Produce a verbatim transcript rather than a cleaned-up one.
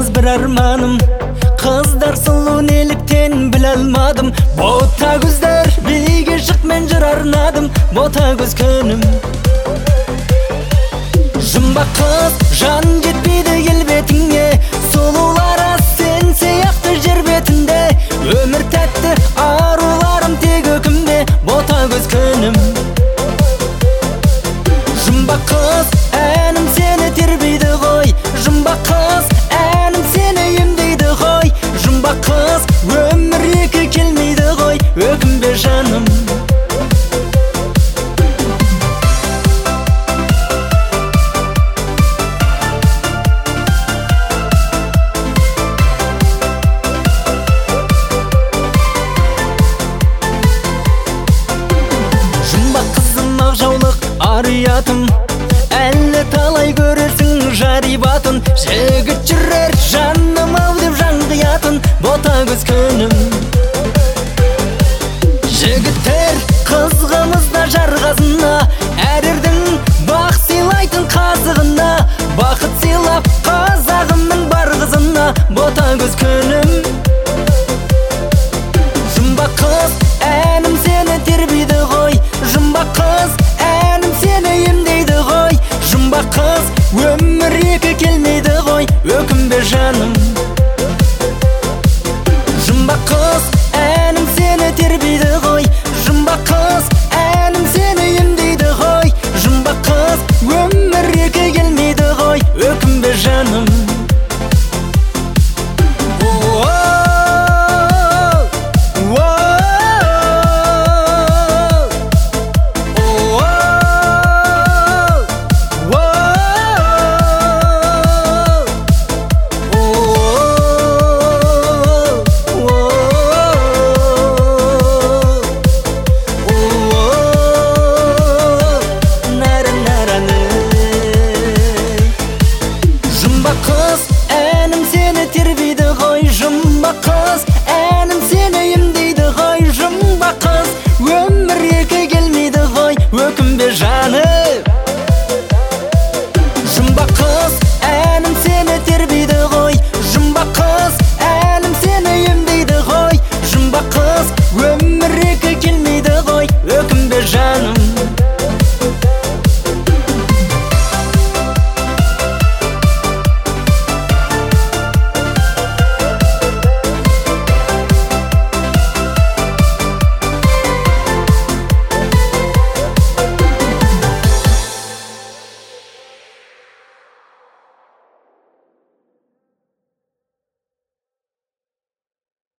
жалғыз бір арманым, қыздар сұлу неліктен біле алмадым. Бота көздер биге шық, мен жыр арнадым, бота көз күнім. Жұмбақ қыз жан жетпейді келбетіңе, сұлулары сен сияқты жер бетінде. Өмір тәтті, аруларым тек өкімде, бота көз күнім. Жұмбақ қыз әнім сені тербейді ғой, жұмбақ қыз әнім сені емдейді ғой. Жұмбақ қыз өмір екі келмейді ғой, өкінбе жаным. Жұмбақ қызым ақжаулық ариятым, әлі талай көрерсің жарибатын. Жігіт жүрер жаным ау деп жан қиятын, бота көз күнім. Жігіттер қызғымызда жарғазына, әрердің бақ сыйлайтын қазығына. Бақыт сыйлап қазағымның бар қызына, бота көз күнім. Жұмбақ қыз әнім сені тербейді ғой, жұмбақ қыз әнім сені емдейді ғой. Жұмбақ қыз өмір екі келмейді ғой, өкінбе жаным. Жұмбақ қыз әнім сені тербейді ғой, жұмбақ қыз әнім сені емдейді ғой. Жұмбақ қыз өмір екі келмейді ғой, өкінбе жаным. Жұмбақ қыз әнім сені тербейді ғой, жұмбақ қыз әнім сені емдейді ғой. Жұмбақ қыз өмір екі келмейді ғой, өкінбе жаным. Жұмбақ қыз әнім сені тербейді ғой, жұмбақ қыз әнім сені емдейді ғой. Жұмбақ қыз өмір екі келмейді ғой, өкінбе жаным.